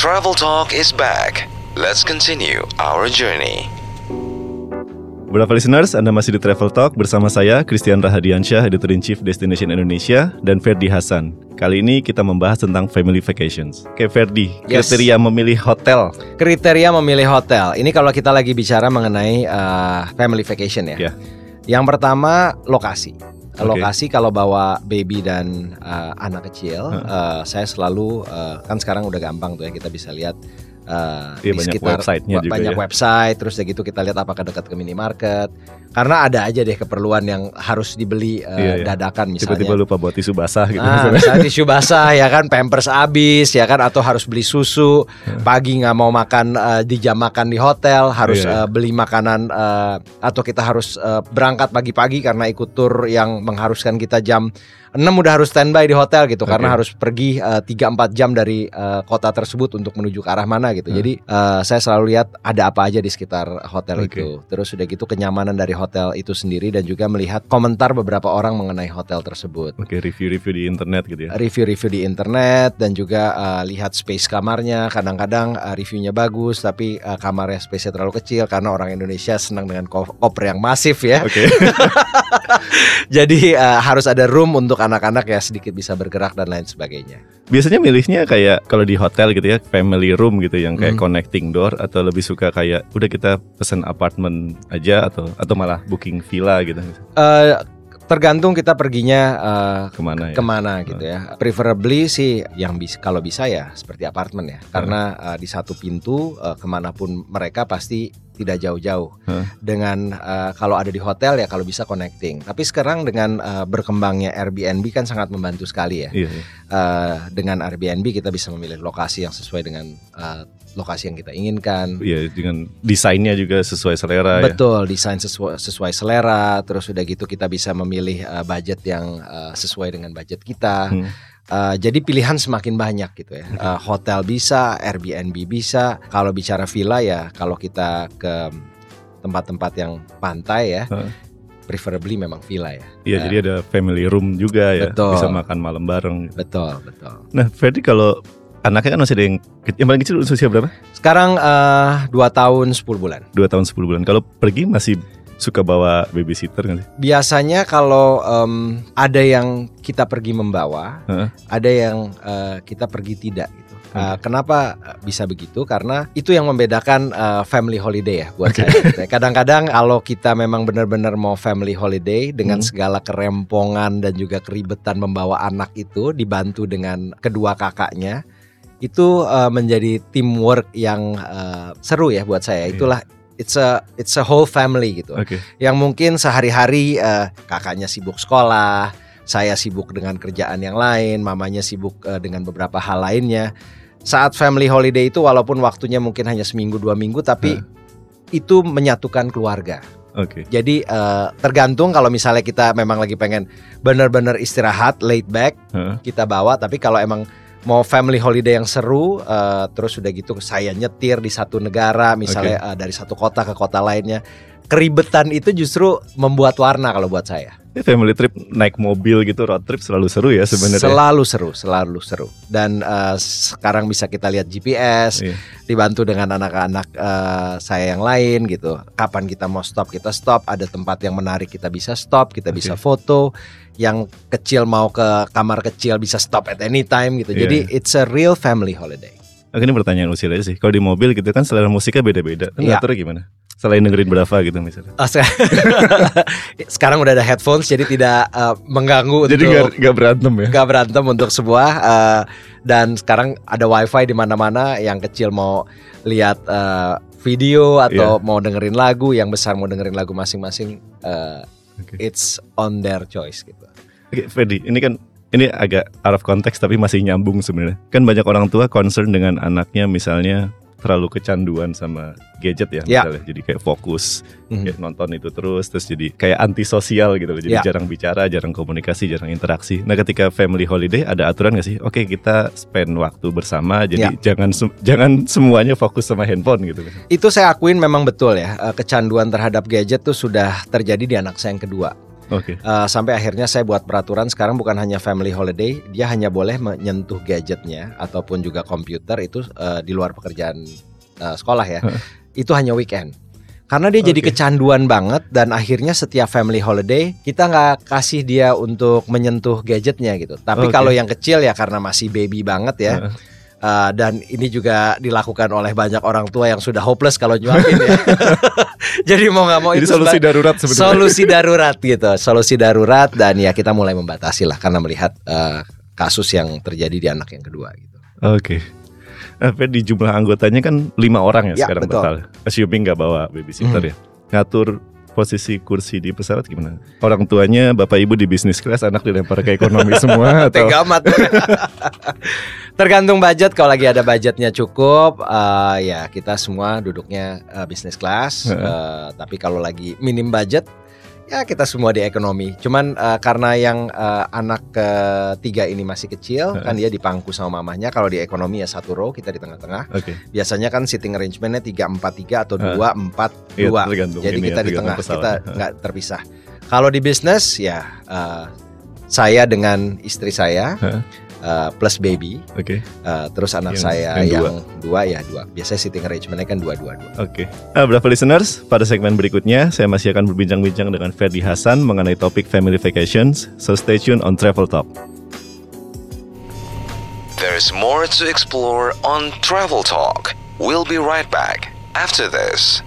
Travel Talk is back. Let's continue our journey. Beberapa listeners, Anda masih di Travel Talk bersama saya, Christian Rahadiansyah, Editor-in-Chief Destination Indonesia, dan Ferdi Hasan. Kali ini kita membahas tentang family vacations. Oke, Ferdi, kriteria memilih hotel. Kriteria memilih hotel. Ini kalau kita lagi bicara mengenai family vacation ya. Yang pertama, lokasi. Lokasi kalau bawa baby dan anak kecil, saya selalu kan sekarang udah gampang tuh ya, kita bisa lihat di banyak sekitar website-nya juga banyak ya. Website, terus gitu kita lihat apakah dekat ke minimarket. Karena ada aja deh keperluan yang harus dibeli dadakan misalnya. Tiba-tiba lupa buat tisu basah gitu. Misalnya tisu basah ya kan, Pampers habis ya kan, atau harus beli susu. Pagi nggak mau makan di jam makan di hotel, harus beli makanan atau kita harus berangkat pagi-pagi karena ikut tur yang mengharuskan kita jam 6 udah harus standby di hotel gitu, karena harus pergi 3-4 jam dari kota tersebut untuk menuju ke arah mana gitu. Jadi saya selalu lihat ada apa aja di sekitar hotel itu. Terus udah gitu kenyamanan dari hotel itu sendiri, dan juga melihat komentar beberapa orang mengenai hotel tersebut. Review-review di internet gitu ya. Review-review di internet, dan juga lihat space kamarnya. Kadang-kadang reviewnya bagus tapi kamarnya space-nya terlalu kecil, karena orang Indonesia senang dengan koper yang masif ya. Jadi harus ada room untuk anak-anak ya sedikit bisa bergerak dan lain sebagainya. Biasanya milihnya kayak kalau di hotel gitu ya, family room gitu yang kayak connecting door, atau lebih suka kayak udah kita pesan apartemen aja, atau malah booking villa gitu. Tergantung kita perginya kemana gitu ya. Preferably sih yang kalau bisa ya seperti apartemen ya, karena di satu pintu kemanapun mereka pasti tidak jauh-jauh. Dengan kalau ada di hotel ya kalau bisa connecting. Tapi sekarang dengan berkembangnya Airbnb kan sangat membantu sekali ya. Dengan Airbnb kita bisa memilih lokasi yang sesuai dengan lokasi yang kita inginkan. Iya, dengan desainnya juga sesuai selera. Betul, desain sesuai selera. Terus udah gitu kita bisa memilih budget yang sesuai dengan budget kita. Jadi pilihan semakin banyak gitu ya. Hotel bisa, Airbnb bisa. Kalau bicara villa ya, kalau kita ke tempat-tempat yang pantai ya, preferably memang villa ya. Iya, jadi ada family room juga ya. Betul. Bisa makan malam bareng. Betul. Nah, Ferdi, kalau anaknya kan masih ada yang paling kecil usia berapa? Sekarang 2 tahun 10 bulan. 2 tahun 10 bulan. Kalau pergi masih suka bawa babysitter nggak sih? Biasanya kalau ada yang kita pergi membawa, ada yang kita pergi tidak gitu. Kenapa bisa begitu? Karena itu yang membedakan family holiday ya buat saya. Kadang-kadang kalau kita memang benar-benar mau family holiday dengan segala kerempongan dan juga keribetan membawa anak itu, dibantu dengan kedua kakaknya, itu menjadi teamwork yang seru ya buat saya. Itulah it's a whole family gitu. Yang mungkin sehari-hari kakaknya sibuk sekolah, saya sibuk dengan kerjaan yang lain, mamanya sibuk dengan beberapa hal lainnya. Saat family holiday itu walaupun waktunya mungkin hanya seminggu 2 minggu, tapi itu menyatukan keluarga. Jadi tergantung, kalau misalnya kita memang lagi pengen benar-benar istirahat, laid back, kita bawa. Tapi kalau emang mau family holiday yang seru, terus udah gitu saya nyetir di satu negara misalnya, dari satu kota ke kota lainnya, keribetan itu justru membuat warna kalau buat saya. Family trip naik mobil gitu, road trip selalu seru ya sebenarnya. Selalu seru. Dan sekarang bisa kita lihat GPS, dibantu dengan anak-anak saya yang lain gitu. Kapan kita mau stop, kita stop. Ada tempat yang menarik kita bisa stop, kita bisa foto. Yang kecil mau ke kamar kecil bisa stop at any time gitu. Jadi it's a real family holiday. Ini pertanyaan usil aja sih. Kalau di mobil gitu kan selera musiknya beda-beda. Ngaturnya gimana? Selain dengerin berapa gitu misalnya? Sekarang udah ada headphones, jadi tidak mengganggu. Jadi nggak berantem ya? Nggak berantem untuk sebuah. Dan sekarang ada wifi di mana-mana. Yang kecil mau lihat video atau mau dengerin lagu, yang besar mau dengerin lagu masing-masing. It's on their choice gitu. Ferdi, ini agak out of context tapi masih nyambung sebenarnya. Kan banyak orang tua concern dengan anaknya misalnya terlalu kecanduan sama gadget ya misalnya. Jadi kayak fokus kayak nonton itu terus jadi kayak antisosial gitu loh. Jadi jarang bicara, jarang komunikasi, jarang interaksi. Nah, ketika family holiday ada aturan gak sih? Oke, kita spend waktu bersama, jadi jangan semuanya fokus sama handphone gitu. Itu saya akuin memang betul ya. Kecanduan terhadap gadget tuh sudah terjadi di anak saya yang kedua. Sampai akhirnya saya buat peraturan sekarang bukan hanya family holiday, dia hanya boleh menyentuh gadgetnya ataupun juga komputer itu di luar pekerjaan sekolah ya. Itu hanya weekend. Karena dia jadi kecanduan banget dan akhirnya setiap family holiday kita nggak kasih dia untuk menyentuh gadgetnya gitu. Tapi kalau yang kecil ya karena masih baby banget ya. Dan ini juga dilakukan oleh banyak orang tua yang sudah hopeless kalau nyuapin ya. Jadi mau nggak mau itu solusi darurat sebenarnya. Solusi darurat gitu. Solusi darurat dan ya kita mulai membatasi lah karena melihat kasus yang terjadi di anak yang kedua gitu. Tapi di jumlah anggotanya kan 5 orang ya sekarang betul. total. Assuming nggak bawa babysitter ya. Ngatur posisi kursi di pesawat gimana? Orang tuanya bapak ibu di business class, anak dilempar ke ekonomi semua atau? Tegamat. Tergantung budget. Kalau lagi ada budgetnya cukup, ya kita semua duduknya business class. Tapi kalau lagi minim budget, ya kita semua di ekonomi. Cuman karena yang anak ketiga ini masih kecil, kan dia dipangku sama mamahnya. Kalau di ekonomi ya 1 row, kita di tengah-tengah. Biasanya kan sitting arrangementnya 3-4-3 atau 2-4-2. Jadi kita di tengah, kita nggak terpisah. Kalau di bisnis ya saya dengan istri saya plus baby, terus anak saya yang dua. Biasanya sitting arrangementnya kan 2-2-2. Berapa listeners? Pada segmen berikutnya saya masih akan berbincang-bincang dengan Ferdy Hasan mengenai topik family vacations. So stay tuned on Travel Talk. There's more to explore on Travel Talk. We'll be right back after this.